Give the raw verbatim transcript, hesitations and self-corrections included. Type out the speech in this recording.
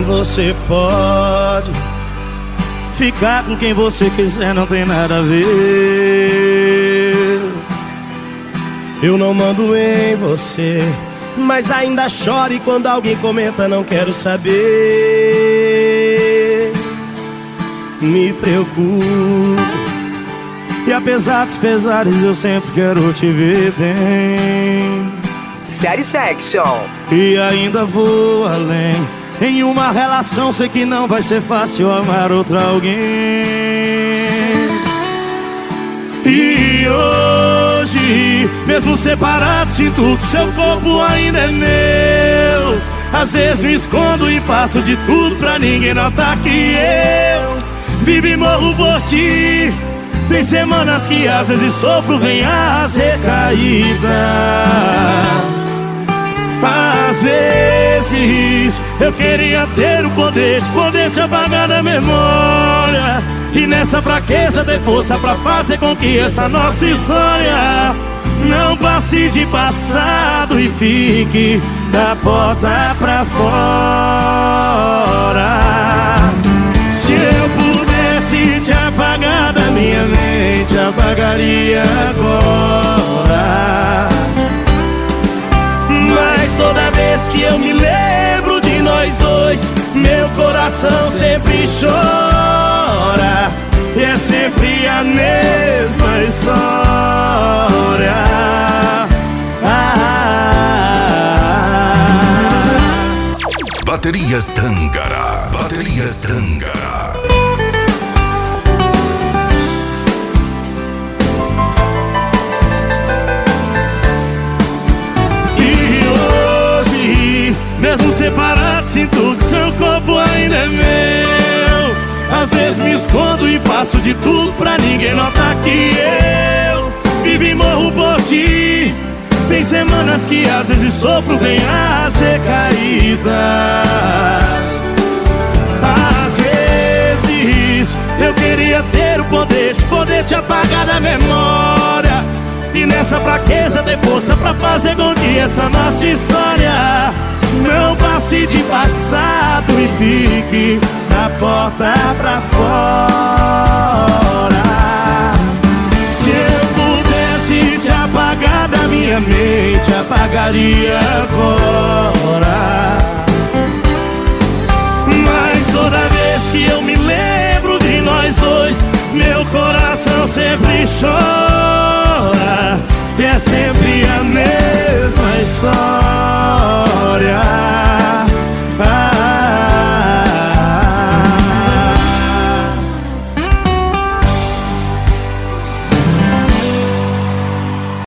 Você pode ficar com quem você quiser, não tem nada a ver. Eu não mando em você, mas ainda chore quando alguém comenta, não quero saber. Me preocupo, e apesar dos pesares eu sempre quero te ver bem. Satisfaction. E ainda vou além. Em uma relação sei que não vai ser fácil amar outra alguém. E hoje, mesmo separado, sinto que seu corpo ainda é meu. Às vezes me escondo e faço de tudo pra ninguém notar que eu vivo e morro por ti. Tem semanas que às vezes sofro, vem as recaídas. Às vezes eu queria ter o poder de poder te apagar da memória, e nessa fraqueza ter força pra fazer com que essa nossa história não passe de passado e fique da porta pra fora. Se eu pudesse te apagar da minha mente, apagaria agora. Mas toda vez que eu me lembro de nós dois, meu coração sempre chora. E é sempre a mesma história. Ah. Baterias Tângara. Baterias Tângara. Mesmo separado, sinto que seu corpo ainda é meu. Às vezes me escondo e faço de tudo pra ninguém notar que eu vivo e morro por ti. Tem semanas que às vezes sofro, vem as recaídas. Às vezes eu queria ter o poder de poder te apagar da memória, e nessa fraqueza ter força pra fazer com que essa nossa história não passe de passado e fique da porta pra fora. Se eu pudesse te apagar da minha mente, apagaria agora. Mas toda vez que eu me lembro de nós dois, meu coração sempre chora. E é sempre a mesma